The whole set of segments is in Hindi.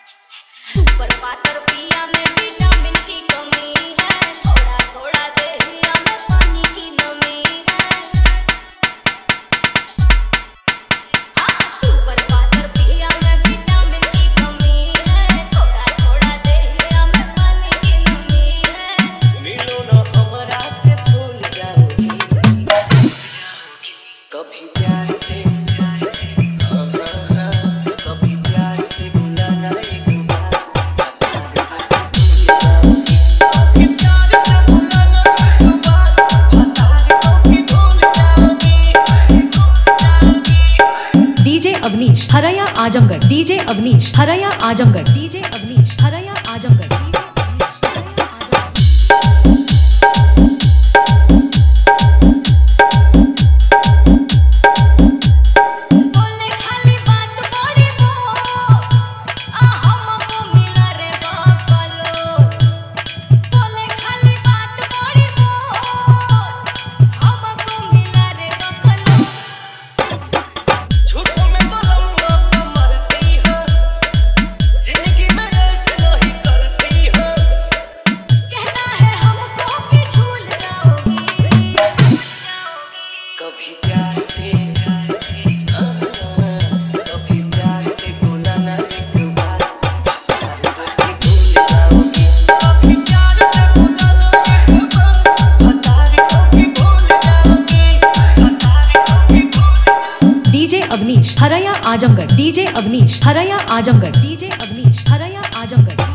सुपर पातर पिया में विटामिन की कमी है, थोड़ा थोड़ा देहिया में पानी की नमी है। हाँ, सुपर पातर पिया में विटामिन की कमी है, थोड़ा थोड़ा देहिया में पानी की नमी है। मिलो ना हमरा से भूल जाओगी, कभी प्यार से कभी प्यार से बुलाना एक बार, कभी प्यार से बुलाना एक बार, कभी भूल जाओगी। डीजे अवनीश हरया आजमगढ़, डीजे अवनीश हरया आजमगढ़, डीजे अवनीश हरया आजमगढ़, डीजे अवनीश हरया आजमगढ़। बोले खाली बात बड़ी वो हमको मिला रे बकलो। बोले खाली बात बड़ी वो हमको मिला रे बकलो। झूठ में बोलूंगा तो मरती हो, जिंदगी में ऐसे नहीं करती हो। कहना है हमको कि झूल जाओगी, कभी प्यार से कभी प्यार से बुलाना एक बार, कभी भूल जाओगी। कभी प्यार से बुलाना एक बार, कभी भूल जाओगी। कभी भूल डीजे अवनीश हरया आजमगढ़, डीजे अवनीश हरया आजमगढ़, डीजे अवनीश हरया आजमगढ़, डीजे अवनीश हरया आजमगढ़।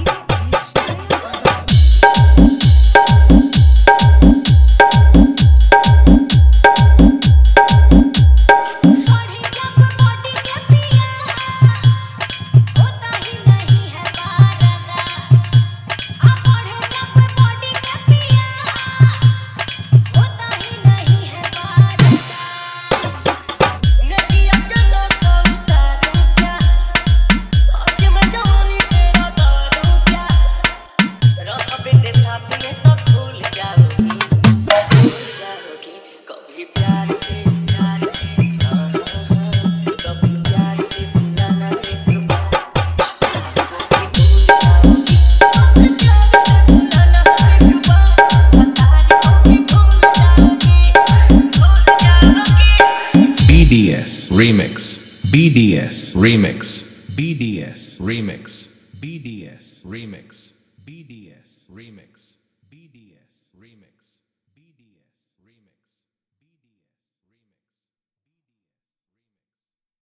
बढ़ी जब बॉडी के पियास होता ही नहीं है बारदास। बढ़े जब बॉडी के पियास होता ही नहीं है बारदास। नदिया के नशा उतारूं क्या, आज मैं जवानी तेरा दारूं क्या। रह बेटे साथ में तो भूल जाओगी, कभी प्यार से कभी प्यार से बुलाना एक बार, कभी भूल जाओगी। कभी प्यार से बुलाना एक बार, कभी भूल जाओगी। BDS Remix, BDS Remix, BDS Remix, BDS Remix, BDS Remix.